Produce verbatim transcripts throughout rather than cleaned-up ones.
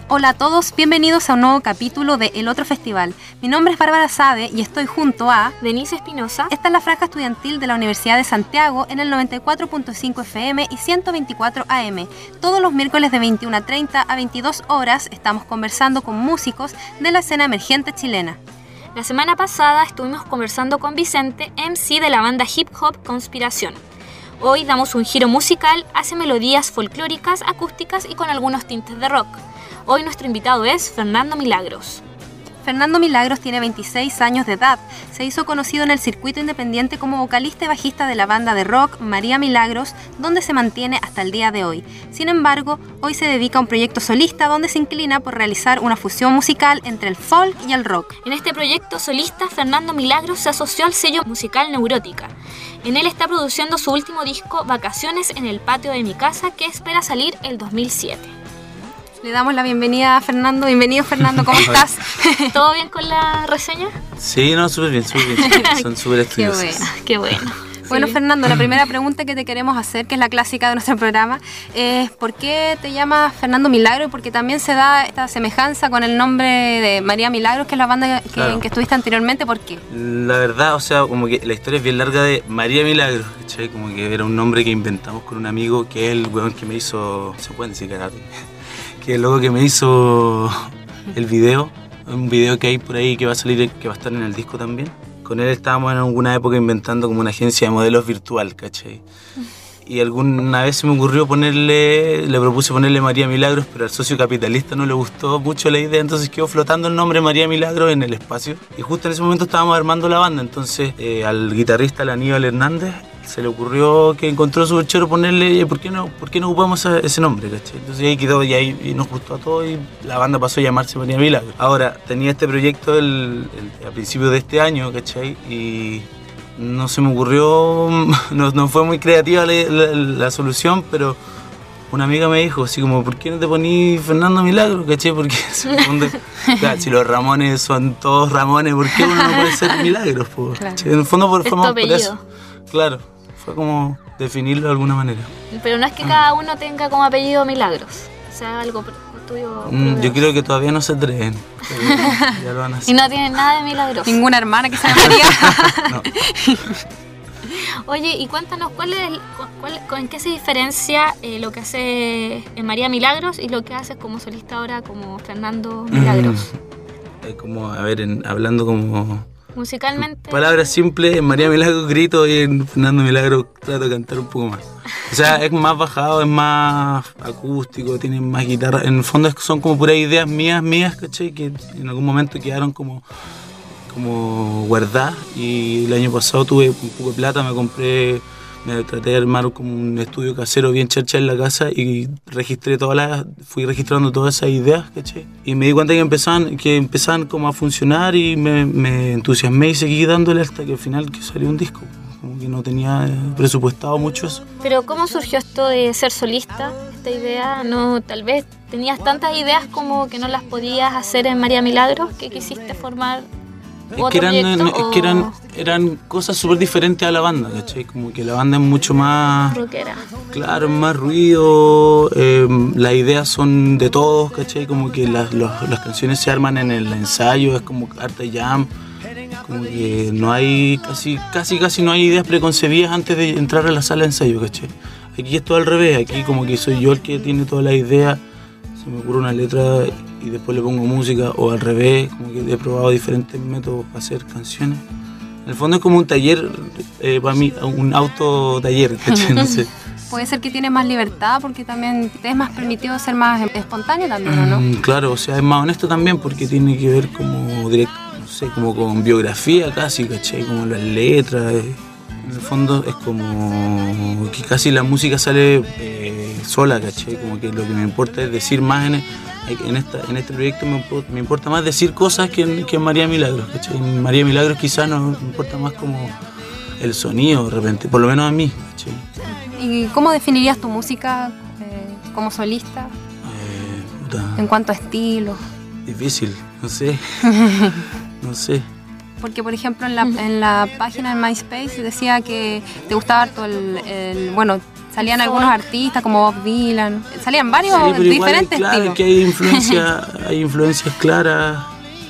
Hola a todos, bienvenidos a un nuevo capítulo de El Otro Festival. Mi nombre es Bárbara Sade y estoy junto a Denise Espinosa. Esta es la franja estudiantil de la Universidad de Santiago en el noventa y cuatro punto cinco F M y ciento veinticuatro A M. Todos los miércoles de veintiuna treinta a veintidós horas estamos conversando con músicos de la escena emergente chilena. La semana pasada estuvimos conversando con Vicente, M C de la banda hip hop Conspiración. Hoy damos un giro musical hacia melodías folclóricas, acústicas y con algunos tintes de rock. Hoy nuestro invitado es Fernando Milagros. Fernando Milagros tiene veintiséis años de edad. Se hizo conocido en el circuito independiente como vocalista y bajista de la banda de rock María Milagros, donde se mantiene hasta el día de hoy. Sin embargo, hoy se dedica a un proyecto solista donde se inclina por realizar una fusión musical entre el folk y el rock. En este proyecto solista, Fernando Milagros se asoció al sello musical Neurótica. En él está produciendo su último disco, Vacaciones en el patio de mi casa, que espera salir el dos mil siete. Le damos la bienvenida a Fernando. Bienvenido, Fernando, ¿cómo estás? ¿Todo bien con la reseña? Sí, no, súper bien, súper bien. Son súper estudiosos. Qué bueno, qué bueno. Bueno, Sí. Fernando, la primera pregunta que te queremos hacer, que es la clásica de nuestro programa, es ¿por qué te llamas Fernando Milagro? Y porque también se da esta semejanza con el nombre de María Milagros, que es la banda que, Claro. en que estuviste anteriormente. ¿Por qué? La verdad, o sea, como que la historia es bien larga de María Milagros, ¿cachai? Como que era un nombre que inventamos con un amigo que es el weón que me hizo, se pueden decir karate, que es el loco que me hizo el video, un video que hay por ahí que va a salir, que va a estar en el disco también. Con él estábamos en alguna época inventando como una agencia de modelos virtual, ¿cachai? Y alguna vez se me ocurrió ponerle, le propuse ponerle María Milagros, pero al socio capitalista no le gustó mucho la idea, entonces quedó flotando el nombre María Milagros en el espacio. Y justo en ese momento estábamos armando la banda, entonces eh, al guitarrista, al Aníbal Hernández, se le ocurrió que encontró súper choro ponerle, ¿por qué no, por qué no ocupamos ese, ese nombre, cachai? Entonces ahí quedó y ahí y nos gustó a todos y la banda pasó a llamarse María Milagros. Ahora, tenía este proyecto el, el, a principios de este año, ¿cachai? Y no se me ocurrió, no, no fue muy creativa la, la, la solución, pero una amiga me dijo así como, ¿por qué no te ponís Fernando Milagro? ¿Cachai? Porque supone, claro, si los Ramones son todos Ramones, ¿por qué uno no puede ser Milagros? Po? Claro. En el fondo por, Es tu formamos por apellido. eso. Claro, fue como definirlo de alguna manera. Pero no es que cada uno tenga como apellido Milagros. O sea, algo pro- tuyo. Mm, propio. yo creo que todavía no se atreven, pero ya lo van a Y hacer. no tienen nada de Milagros. Ninguna hermana que se llama María. No. Oye, y cuéntanos, ¿cuál es el- cuál, cuál- ¿en qué se diferencia eh, lo que hace en María Milagros y lo que haces como solista ahora como Fernando Milagros? Eh, como, a ver, en- hablando como Musicalmente. palabras simples, en María Milagros grito y en Fernando Milagros trato de cantar un poco más. O sea, es más bajado, es más acústico, tiene más guitarra. En el fondo es- son como puras ideas mías, mías, ¿cachai? Que en algún momento quedaron como, como guardadas. Y el año pasado tuve un poco de plata, me compré, me traté de armar como un estudio casero bien charcha en la casa y registré todas las, fui registrando todas esas ideas, ¿cachai? Y me di cuenta que empezaban, que empezaban como a funcionar y me, me entusiasmé y seguí dándole hasta que al final que salió un disco. Como que no tenía eh, presupuestado mucho eso. Pero ¿cómo surgió esto de ser solista? Esta idea, no, tal vez tenías tantas ideas como que no las podías hacer en María Milagros, que quisiste formar Es otro que eran, proyecto, es o que eran, eran cosas súper diferentes a la banda, ¿cachai? Como que la banda es mucho más, rockera. claro, es más ruido, eh, las ideas son de todos, ¿cachai? Como que las, los- las canciones se arman en el ensayo, es como harta jam, como que no hay, casi, casi, casi no hay ideas preconcebidas antes de entrar a la sala de ensayo, ¿cachai? Aquí es todo al revés, aquí como que soy yo el que tiene todas las ideas, se me ocurre una letra y después le pongo música, o al revés, como que he probado diferentes métodos para hacer canciones. En el fondo es como un taller, eh, para mí, un autotaller, ¿cachai? No sé. Puede ser que tienes más libertad porque también te es más permitido ser más espontáneo también, ¿o no? Mm, claro, o sea, es más honesto también porque tiene que ver como directo, no sé, como con biografía casi, ¿cachai? Como las letras. eh. En el fondo es como que casi la música sale eh, sola, ¿cachai? Como que lo que me importa es decir más en, en, esta, en este proyecto, me, impo- me importa más decir cosas que en, que en María Milagros, ¿cachai? En María Milagros quizás no me importa más como el sonido de repente, por lo menos a mí, ¿cachai? ¿Y cómo definirías tu música eh, como solista Eh, puta. en cuanto a estilo? Difícil, no sé, no sé. Porque, por ejemplo, en la, en la página de MySpace decía que te gustaba harto el, el- bueno, salían folk. algunos artistas como Bob Dylan, salían varios Sí, pero igual hay, diferentes claro, estilos. que hay influencia, hay influencias claras,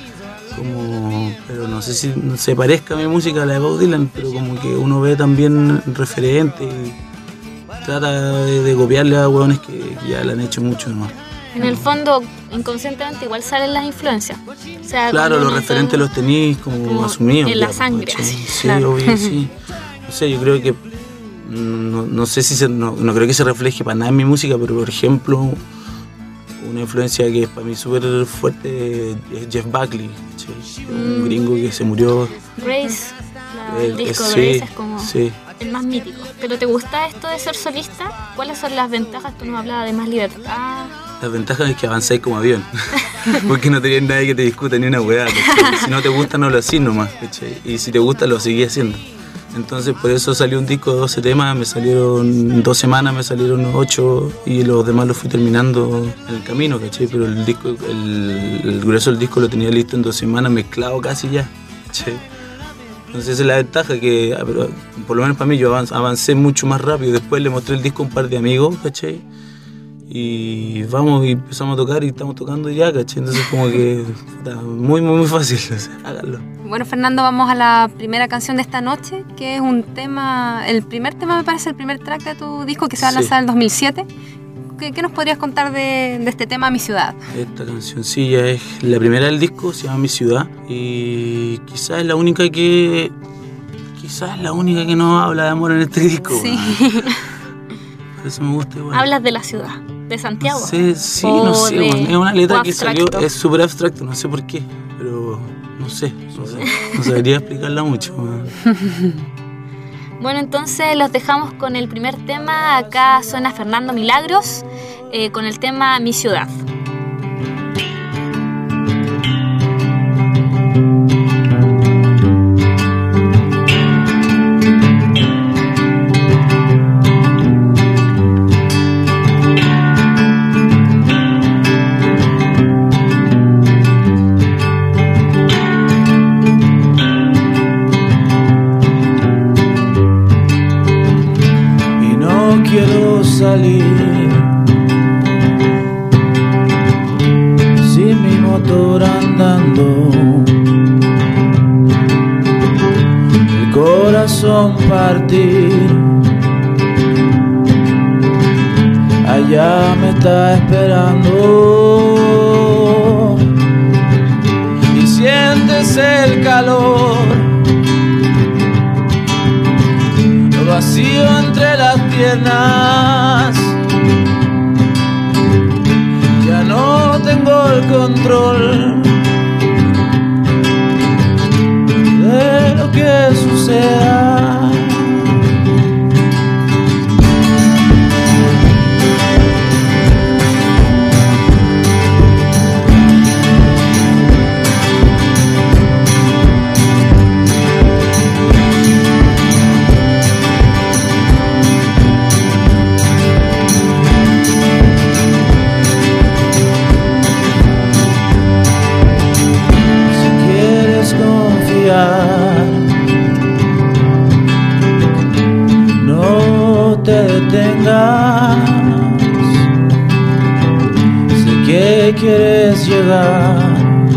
como, pero no sé si se parezca a mi música a la de Bob Dylan, pero como que uno ve también referentes y trata de, de copiarle a hueones que, que ya le han hecho mucho nomás. En el fondo, inconscientemente igual salen las influencias. O sea, Claro, cuando los uno referentes está- los tenéis como, como asumidos. en la ya, sangre, ¿cachai? así, Sí, claro. obvio, sí. No sé, yo creo que, no, no sé si se, no, no creo que se refleje para nada en mi música, pero por ejemplo, una influencia que es para mí súper fuerte es Jeff Buckley, ¿cachai? Un Mm. gringo que se murió. Grace, la- el eh, disco sí, Grace es como sí. el más mítico. ¿Pero te gusta esto de ser solista? ¿Cuáles son las ventajas? Tú nos hablabas de más libertad. La ventaja es que avanzáis como avión, porque no tenías nadie que te discuta ni una weá, ¿cachai? Si no te gusta, no lo hacís nomás, ¿cachai? Y si te gusta, lo seguís haciendo. Entonces, por eso salió un disco de doce temas, me salieron en dos semanas, me salieron ocho y los demás los fui terminando en el camino, ¿cachai? Pero el disco, el, el grueso del disco lo tenía listo en dos semanas, mezclado casi ya, ¿cachai? Entonces esa es la ventaja, que ah, pero, por lo menos para mí yo avanz- avancé mucho más rápido. Después le mostré el disco a un par de amigos, ¿cachai? Y vamos y empezamos a tocar y estamos tocando ya, ¿cachai? Entonces como que puta, muy, muy, muy fácil, o sea, háganlo. Bueno, Fernando, vamos a la primera canción de esta noche, que es un tema, el primer tema me parece, el primer track de tu disco que se va a Sí. lanzar en el dos mil siete. ¿Qué, qué nos podrías contar de, de este tema, Mi Ciudad? Esta cancioncilla es la primera del disco, se llama Mi Ciudad, y quizás es la única que... Quizás es la única que no habla de amor en este disco. Sí. weón. Por eso me gusta igual. Hablas de la ciudad, de Santiago. No sé, sí, O no sé, de- weón. Es una letra o que salió, abstracto. es súper abstracto, no sé por qué, pero no sé, no sé, no sabría explicarla mucho. weón. Bueno, entonces los dejamos con el primer tema. Acá suena Fernando Milagros eh, con el tema Mi Ciudad. Y no quiero salir sin mi motor andando, el corazón partir, allá me está esperando y sientes el calor, lo vacío entre las piernas. Ya no tengo el control de lo que suceda. Si quieres confiar, no te detengas. Sé que quieres llegar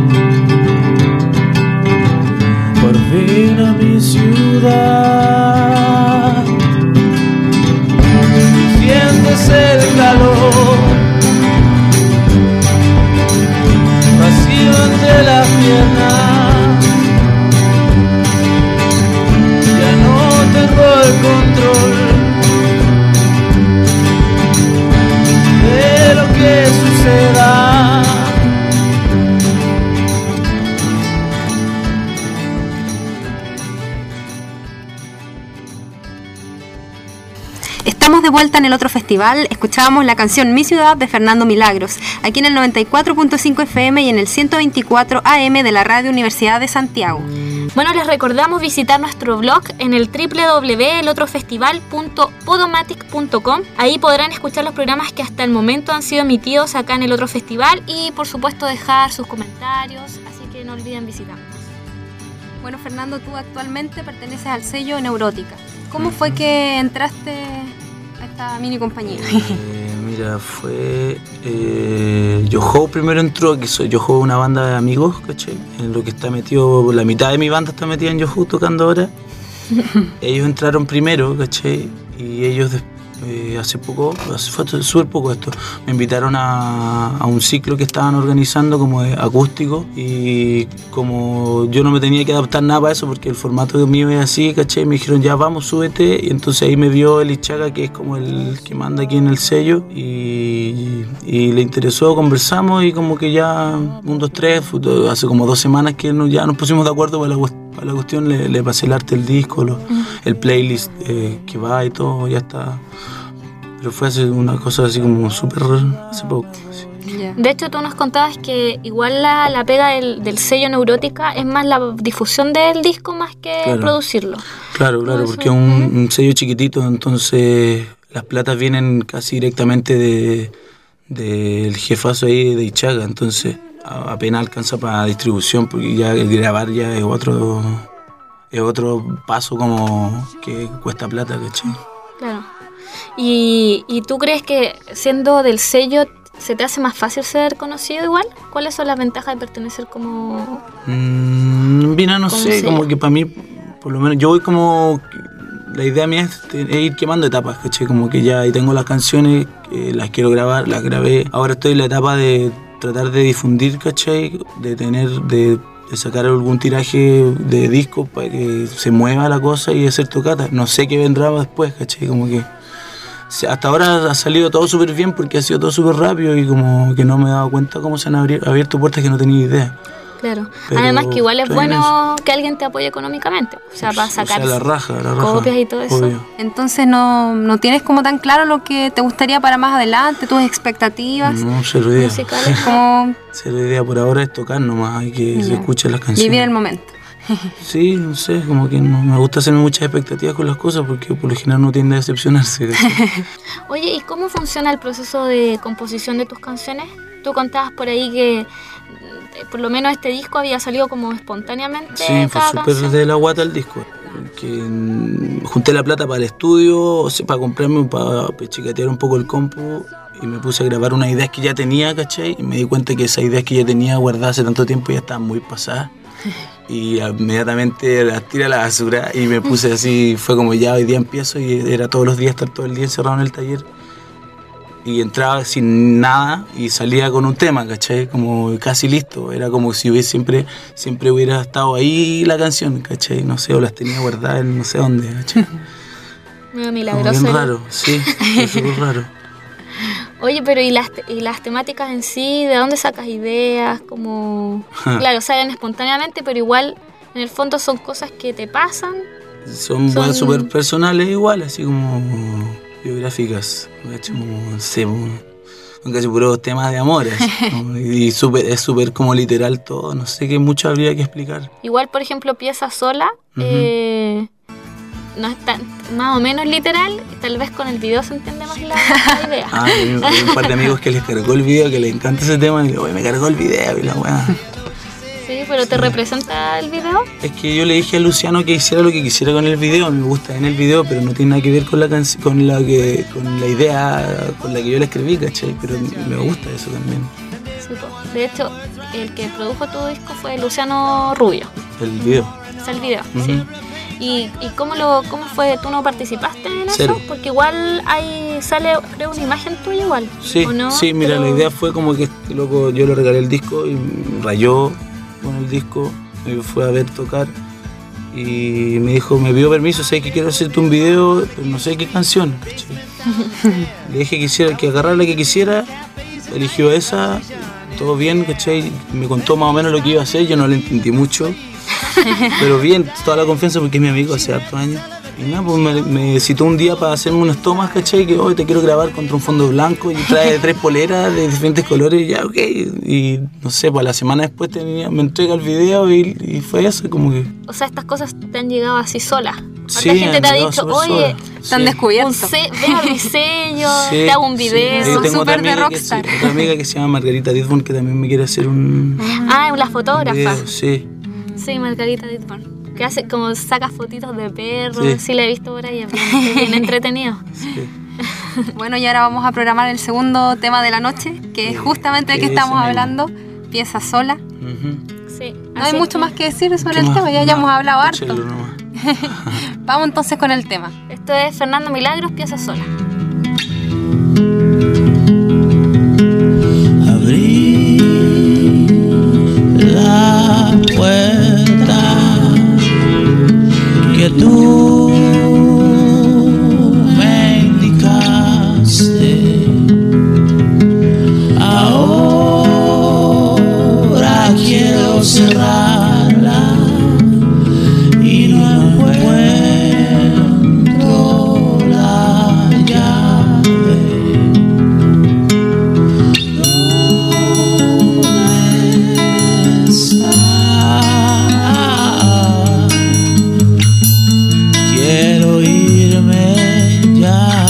por fin a mi ciudad. Sientes el calor vacío entre las piernas. Ya no tengo el control de lo que suceda. Estamos de vuelta en el otro festival. Escuchábamos la canción Mi Ciudad de Fernando Milagros, aquí en el noventa y cuatro punto cinco F M y en el ciento veinticuatro A M de la Radio Universidad de Santiago. Bueno, les recordamos visitar nuestro blog en el doble u doble u doble u punto el otro festival punto podomatic punto com. Ahí podrán escuchar los programas que hasta el momento han sido emitidos acá en el otro festival y por supuesto dejar sus comentarios, así que no olviden visitarnos. Bueno, Fernando, tú actualmente perteneces al sello Neurótica. ¿Cómo fue que entraste a esta mini compañía? Eh, mira, fue... Eh, Yoho primero entró, que soy Yoho, una banda de amigos, ¿cachai? En lo que está metido, la mitad de mi banda está metida en Yoho tocando ahora. Ellos entraron primero, ¿cachai? Y ellos después, Eh, hace poco, hace, fue súper poco esto, me invitaron a, a un ciclo que estaban organizando como de acústico, y como yo no me tenía que adaptar nada para eso porque el formato mío es así, ¿cachai? Me dijeron ya vamos, súbete, y entonces ahí me vio el Ichaga, que es como el que manda aquí en el sello, y, y le interesó, conversamos, y como que ya un, dos, tres, hace como dos semanas que no, ya nos pusimos de acuerdo para la cuestión. Para la cuestión le, le pasé el arte, el disco, lo, uh-huh. el playlist eh, que va y todo, ya está. Pero fue así, una cosa así como súper hace poco. Así. Yeah. De hecho, tú nos contabas que igual la, la pega del, del sello Neurótica es más la difusión del disco más que claro. producirlo. Claro, claro, porque es un, un sello chiquitito, entonces las platas vienen casi directamente de del jefazo ahí de Ichaga, entonces apenas alcanza para distribución, porque ya el grabar ya es otro es otro paso como que cuesta plata, ¿cachai? Claro. ¿Y, ¿Y tú crees que siendo del sello se te hace más fácil ser conocido igual? ¿Cuáles son las ventajas de pertenecer como...? Mm, mira, no sé, sello? Como que para mí, por lo menos, yo voy como... La idea mía es, es ir quemando etapas, ¿cachai? Como que ya ahí tengo las canciones, eh, las quiero grabar, las grabé. Ahora estoy en la etapa de tratar de difundir, ¿cachai? De tener, de, de sacar algún tiraje de disco para que se mueva la cosa y hacer tocata. No sé qué vendrá después, ¿cachai? Como que hasta ahora ha salido todo súper bien porque ha sido todo súper rápido y como que no me he dado cuenta cómo se han abierto puertas que no tenía idea. Claro. Pero además que igual es bueno que alguien te apoye económicamente, o sea, para sacar o sea, la raja, la raja, copias y todo eso. Obvio. Entonces no, no tienes como tan claro lo que te gustaría para más adelante, tus expectativas. No, cero idea. Musicales, como... Cero idea, por ahora es tocar nomás, hay que yeah. se escuchen las canciones. Vivir el momento. Sí, no sé, como que no me gusta hacerme muchas expectativas con las cosas porque por lo general no tiende a decepcionarse. Oye, ¿y cómo funciona el proceso de composición de tus canciones? Tú contabas por ahí que por lo menos este disco había salido como espontáneamente. Sí, fue súper de la guata el disco. Que mm, junté la plata para el estudio, o sea, para comprarme, para chicatear un poco el compu, y me puse a grabar unas ideas que ya tenía, ¿cachai? Y me di cuenta que esas ideas que ya tenía guardadas hace tanto tiempo ya estaban muy pasadas. Y inmediatamente las tiré a la basura y me puse así, fue como ya hoy día empiezo, y era todos los días estar todo el día encerrado en el taller. Y entraba sin nada y salía con un tema, ¿cachai? Como casi listo. Era como si hubiera siempre, siempre hubiera estado ahí la canción, ¿cachai? No sé, o las tenía guardadas en no sé dónde, ¿cachai? Muy milagroso. Bien raro, sí, fue súper raro. Oye, pero ¿y las, ¿y las temáticas en sí? ¿De dónde sacas ideas? Como claro, salen espontáneamente, pero igual en el fondo son cosas que te pasan. Son, son... súper personales igual, así como... biográficas, como, no sé, son casi puros temas de amor, así, y super, es súper como literal todo, no sé qué mucho habría que explicar. Igual, por ejemplo, Pieza Sola, uh-huh. eh, no es tan, más o menos literal, tal vez con el video se entiende más la, la idea. Ah, hay un, hay un par de amigos que les cargó el video, que les encanta ese tema, y digo, me cargó el video, y la weá. Sí, pero ¿te sí. representa el video? Es que yo le dije a Luciano que hiciera lo que quisiera con el video, me gusta en el video, pero no tiene nada que ver con la canc- con la que con la idea con la que yo la escribí, ¿cachai? Pero me gusta eso también. Sí, pues. De hecho, el que produjo tu disco fue Luciano Rubio. El video. Es el video, uh-huh. sí. ¿Y, y cómo lo cómo fue? ¿Tú no participaste en eso? Cero. Porque igual ahí sale, creo, una imagen tuya igual. Sí, ¿o no? sí, mira, pero... la idea fue como que loco, yo le regalé el disco y rayó con el disco, me fue a ver tocar y me dijo, me pidió permiso, sé que quiero hacerte un video, pero no sé qué canción, ¿cachai? Le dije que quisiera, que agarrara la que quisiera, eligió esa, todo bien, ¿cachai? Me contó más o menos lo que iba a hacer, yo no le entendí mucho, pero bien, toda la confianza porque es mi amigo hace hartos años. Y nada, pues me, me citó un día para hacerme unas tomas, ¿cachai? Que hoy te quiero grabar contra un fondo blanco y trae tres poleras de diferentes colores y ya, ok. Y no sé, pues la semana después tenía, me entrega el video y, y fue eso, como que... O sea, estas cosas te han llegado así solas. Sí, la gente te ha dicho, oye, están sí. descubiertos. Se- ve a mi sello, sí, te hago un video. Sí. Son súper de rockstar. Que, otra amiga que se llama Margarita Didborn que también me quiere hacer un... Ah, la fotógrafa. Video, sí. Sí, Margarita Didborn. Que hace como saca fotitos de perros, sí, sí la he visto por ahí, es bien, bien entretenido. Sí. Bueno, y ahora vamos a programar el segundo tema de la noche, que es justamente el que estamos hablando, Pieza Sola. Uh-huh. Sí, no hay mucho que... más que decir sobre el más? tema, ya, No, ya hemos hablado harto. nomás. Vamos entonces con el tema. Esto es Fernando Milagros, Pieza Sola. Abrí la puerta que tú me indicaste. Ahora quiero cerrarla y no encuentro la llave. ¿Dónde está? Quiero irme ya,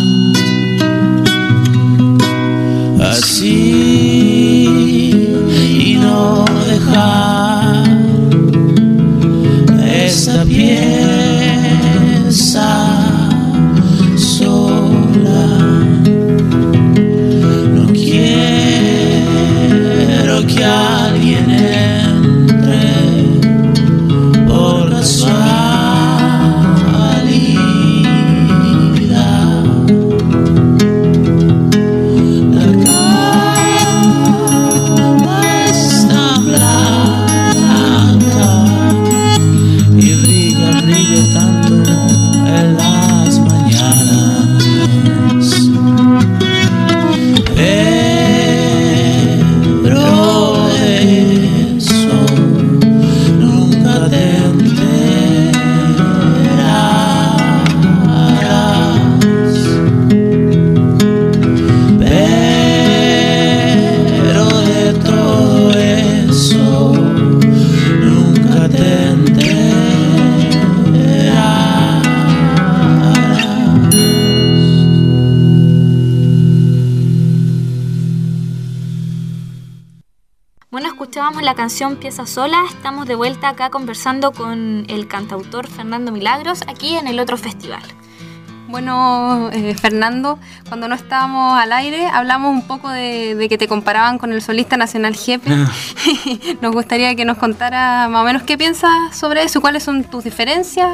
así, y no dejar esta pieza sola. No quiero que alguien entre por casualidad. La cama es tan blanca y brilla, brilla tanto en las mañanas. Pero de eso nunca te enterarás. Pero de todo eso nunca te enterarás. Bueno, escuchábamos la canción Pieza Sola. Estamos de vuelta acá conversando con el cantautor Fernando Milagros, aquí en el otro festival. Bueno, eh, Fernando, cuando no estábamos al aire hablamos un poco de, de que te comparaban con el solista nacional Jepe. Nos gustaría que nos contara más o menos qué piensas sobre eso, cuáles son tus diferencias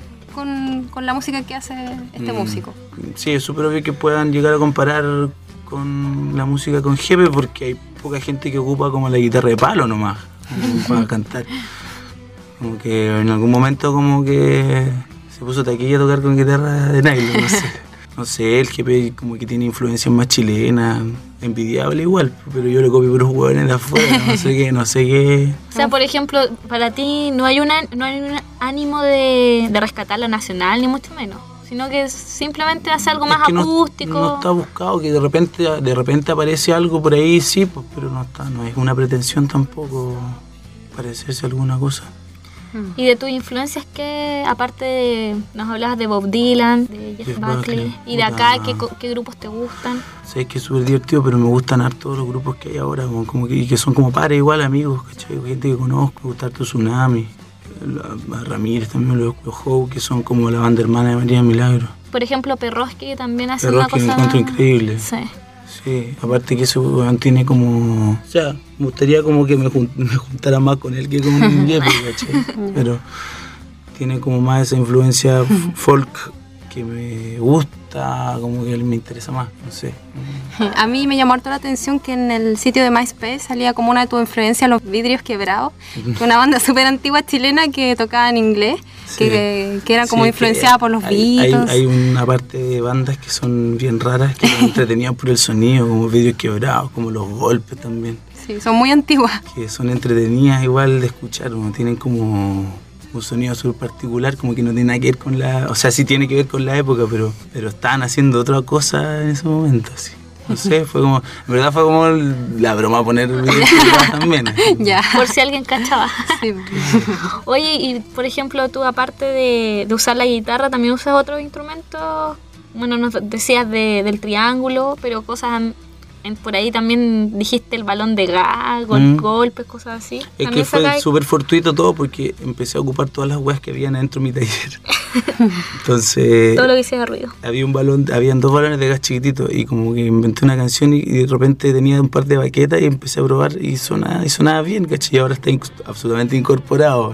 con, con la música que hace este Mm, músico. Sí, es súper obvio que puedan llegar a comparar con la música con Jepe, porque hay poca gente que ocupa como la guitarra de palo nomás como para cantar. Como que en algún momento como que se puso taquilla a tocar con guitarra de nylon, no sé. No sé, el Jepe como que tiene influencias más chilenas, envidiable igual, pero yo le copio puros hueones de afuera, no sé qué, no sé qué. O sea, por ejemplo, para ti no hay, una, no hay un ánimo de, de rescatar la nacional, ni mucho menos, sino que simplemente hace algo más Es que no- acústico. No, está buscado, que de repente de repente aparece algo por ahí, sí, pues, pero no está, no es una pretensión tampoco parecerse a alguna cosa. Y de tus influencias, que aparte de, nos hablabas de Bob Dylan, de Jeff Jeff Buckley, Buckley, y de puta. acá, ¿qué, co- qué grupos te gustan? Sé que es súper divertido, pero me gustan harto todos los grupos que hay ahora, como, como que, y que son como pares igual, amigos, ¿cachai? Gente que conozco, me gusta harto Tsunami, la- a Ramírez también, los, los How, que son como la banda hermana de María Milagro. Por ejemplo, Perroski, que también hace Perros una que me cosa... encuentro increíble. Sí. Sí, aparte que ese weón tiene como... O sea, me gustaría como que me, jun- me juntara más con él que con Jeppe, ¿cachai? Pero tiene como más esa influencia f- folk que me gusta, como que él me interesa más, no sé. A mí me llamó harto la atención que en el sitio de MySpace salía como una de tus influencias Los Vidrios Quebrados, que es una banda súper antigua chilena que tocaba en inglés, Sí. que, que era como Sí, influenciada que por los hay, hay, Beatles. hay una parte de bandas que son bien raras, que me entretenían por el sonido, como Vidrios Quebrados, como los golpes también, Sí, son muy antiguas. que son entretenidas igual de escuchar, ¿no? Tienen como un sonido súper particular, como que no tiene nada que ver con la... O sea, sí tiene que ver con la época, pero, pero estaban haciendo otra cosa en ese momento, así. No sé, fue como... En verdad fue como la broma poner Vidrios Quebrados también. Ya. Por si alguien cachaba. Sí. Oye, y por ejemplo, tú aparte de, de usar la guitarra, ¿también usas otros instrumentos? Bueno, nos decías de, del triángulo, pero cosas en, en- por ahí también dijiste el balón de gas, gol- Mm. golpes, cosas así. Es que También fue sacáis- súper fortuito todo porque empecé a ocupar todas las weas que habían dentro de mi taller. Entonces, todo lo que hiciera ruido. había un balón, habían dos balones de gas chiquititos y como que inventé una canción y, y de repente tenía un par de baquetas y empecé a probar y sonaba, y sonaba bien, ¿cachai? Y ahora está inc- absolutamente incorporado.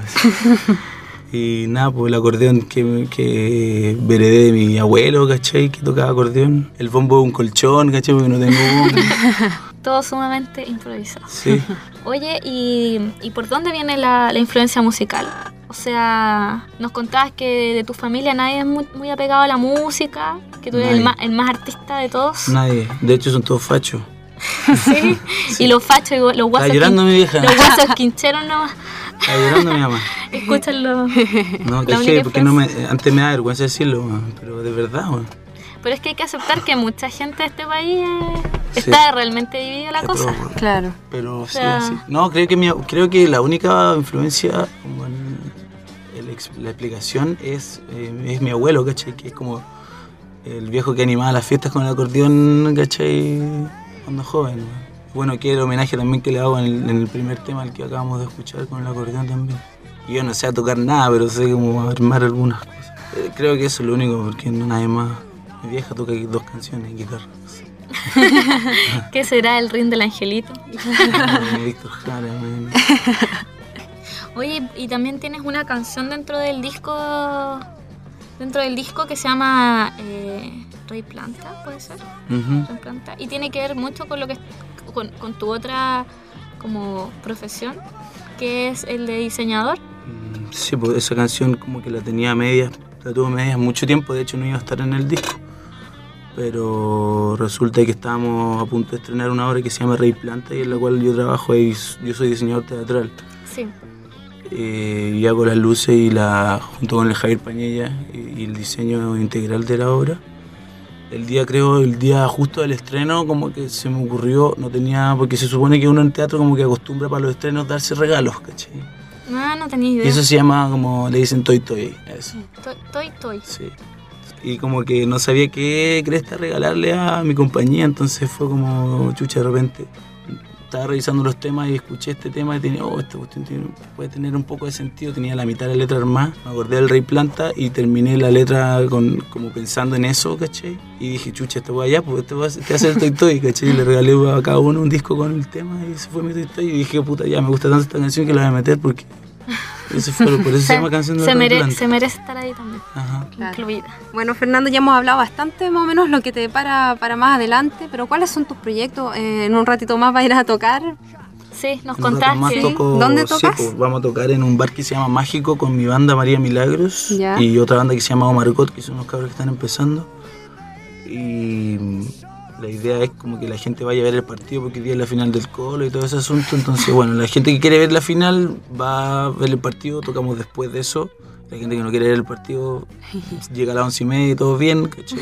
Y nada, pues el acordeón que, que heredé de mi abuelo, ¿cachai? Que tocaba acordeón. El bombo es un colchón, ¿cachai? Porque no tengo bombo. Todo sumamente improvisado. Sí. Oye, ¿y, y por dónde viene la, la influencia musical? O sea, nos contabas que de tu familia nadie es muy, muy apegado a la música, que tú eres el Nadie. más, el más artista de todos. Nadie. De hecho, son todos fachos. ¿Sí? Y los fachos, y los Está guasos, llorando quin- mi vieja. los guasos quincheros nomás. Está llorando mi mamá. Escúchanlo. No, La que única heavy, porque no me, antes me da vergüenza decirlo, weón, pero de verdad, weón. Pero es que hay que aceptar que mucha gente de este país eh, Sí. está realmente dividida la Sí, cosa. pero, Claro. pero sí, sea- sí. No, creo que, mi, creo que la única influencia, como en el ex- la explicación, es, eh, es mi abuelo, ¿cachai? Que es como el viejo que animaba las fiestas con el acordeón, ¿cachai? Cuando joven, weón. Bueno, que el homenaje también que le hago en el, en el primer tema, el que acabamos de escuchar con el acordeón también. Y yo no sé a tocar nada, pero sé cómo armar algunas cosas. Eh, creo que eso es lo único, porque no nadie más. Mi vieja toca dos canciones en guitarra. ¿Qué será el ring del angelito? Eh, Víctor Jara, man. Oye, y también tienes una canción dentro del disco dentro del disco que se llama eh, Rey Planta, ¿puede ser? Ujú. Rey Planta. Y tiene que ver mucho con lo que con, con tu otra como profesión, que es el de diseñador. Mm, Sí, pues esa canción como que la tenía a medias, la tuve a medias mucho tiempo, de hecho no iba a estar en el disco. Pero resulta que estábamos a punto de estrenar una obra que se llama Rey Planta y en la cual yo trabajo y yo soy diseñador teatral. Sí. Eh, y hago las luces y la junto con el Javier Pañella y, y el diseño integral de la obra. El día, creo, el día justo del estreno como que se me ocurrió, no tenía, porque se supone que uno en teatro como que acostumbra para los estrenos darse regalos, ¿cachai? No, no tenía idea. Y eso se llama como, le dicen toy toy, eso, Toy, toy, toy. sí. Y como que no sabía qué cresta regalarle a mi compañía, entonces fue como chucha de repente. Estaba revisando los temas y escuché este tema y tenía, oh, esta cuestión tiene- puede tener un poco de sentido. Tenía la mitad de la letra armada, me acordé del Rey Planta y terminé la letra con, como pensando en eso, ¿cachai? Y dije, chucha, esto va allá, pues este va a este va a ser el Toy Toy, ¿cachai? Y le regalé a cada uno un disco con el tema y ese fue mi Toy Toy. Y dije, puta, ya me gusta tanto esta canción que la voy a meter porque... Ese fue, por eso se llama Canción de se, Rey mere- Planta. se merece estar ahí también, Ajá. Claro. incluida. Bueno, Fernando, ya hemos hablado bastante más o menos lo que te depara para más adelante, pero ¿cuáles son tus proyectos? Eh, en un ratito más vas a ir a tocar. Sí, nos En un rato contaste. más Sí. toco- ¿Dónde sí, tocas? pues, vamos a tocar en un bar que se llama Mágico con mi banda María Milagros Ya. y otra banda que se llama Omarcot, que son unos cabros que están empezando. Y mm, la idea es como que la gente vaya a ver el partido porque hoy día es la final del Colo y todo ese asunto. Entonces, bueno, la gente que quiere ver la final va a ver el partido, tocamos después de eso. La gente que no quiere ver el partido llega a las once y media y todo bien, ¿cachai?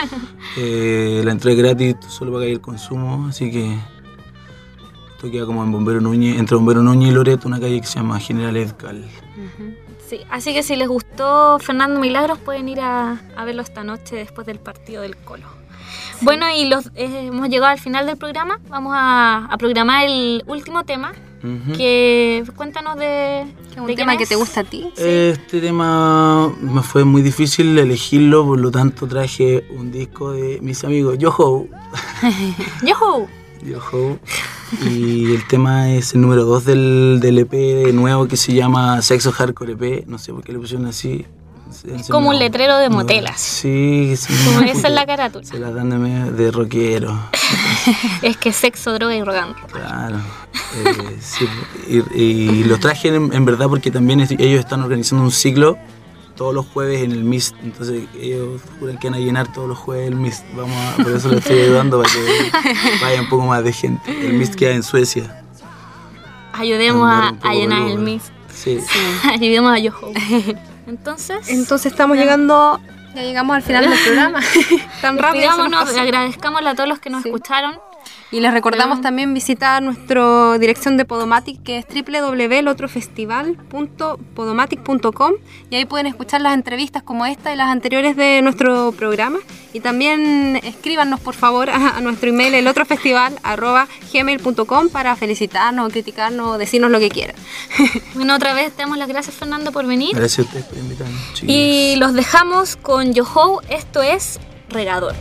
Eh, la entrada es gratis, solo paga el consumo, así que esto queda como en Bombero Núñez, entre Bombero Núñez y Loreto, una calle que se llama General Edcal. Sí, así que si les gustó Fernando Milagros pueden ir a, a verlo esta noche después del partido del Colo. Bueno, y los, eh, hemos llegado al final del programa. Vamos a, a programar el último tema. Ujú. Que cuéntanos de, Que es un de tema quién que es. te gusta a ti. Este tema me fue muy difícil elegirlo, por lo tanto traje un disco de mis amigos Yoho. ¡Yoho! Yoho. Y el tema es el número dos del, del E P nuevo que se llama Sexo Hardcore E P. No sé por qué le pusieron así. Es como un letrero de motelas. Sí, sí. Como esa es la carátula. Se las dan de, medio- de rockero. Es que sexo, droga y rock. Claro. Eh, sí, y, y los traje en, en verdad porque también es- ellos están organizando un ciclo todos los jueves en el M I S T. Entonces ellos juran que van a llenar todos los jueves el M I S T. Vamos a, por eso les estoy ayudando para que vaya un poco más de gente. El M I S T queda en Suecia. Ayudemos Andar a, un poco a llenar el peludo. M I S. Sí. Ayudemos a Yoho. Entonces, Entonces estamos llegando, ya llegamos al final del programa. Tan rápido. se nos despidámonos, pasó. agradezcamosle a todos los que nos Sí. escucharon. Y les recordamos Pero- también visitar nuestra dirección de Podomatic, que es doble u doble u doble u punto el otro festival punto podomatic punto com, y ahí pueden escuchar las entrevistas como esta y las anteriores de nuestro programa. Y también escríbanos por favor a, a nuestro email elotrofestival arroba gmail punto com para felicitarnos o criticarnos o decirnos lo que quieran. Bueno, otra vez te damos las gracias, Fernando, por venir. Gracias a ustedes por invitarme, chiquillos. Y los dejamos con Yoho, esto es Regador.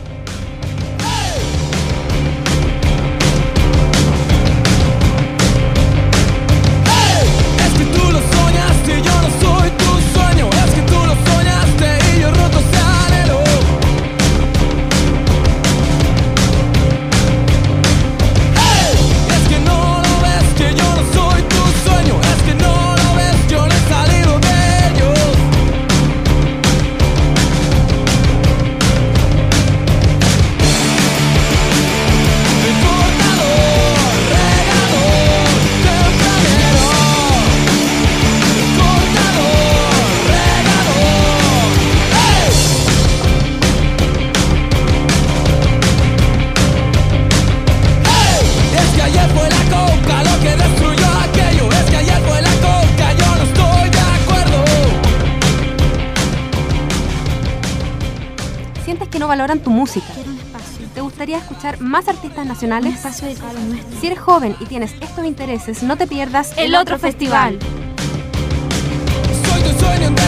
Es que tú lo soñaste y yo no soy tu sueño. Es que tú lo soñaste y yo roto ese anhelo. Es que no lo ves, que yo no soy tu sueño. Es que no lo ves, yo no he salido de ellos. El cortador, regador, tempranero. El cortador, regador. ¡Hey! ¡Hey! Es que ayer fue la coca lo que destruyó aquello. Es que ayer fue la coca, yo no estoy de acuerdo. ¿Sientes que no valoran tu música? Quiero un espacio. ¿Te gustaría escuchar más artistas Un nacionales? espacio dedicado a lo nuestro. Si eres joven y tienes estos intereses, no te pierdas El Otro Festival. Soy tu sueño en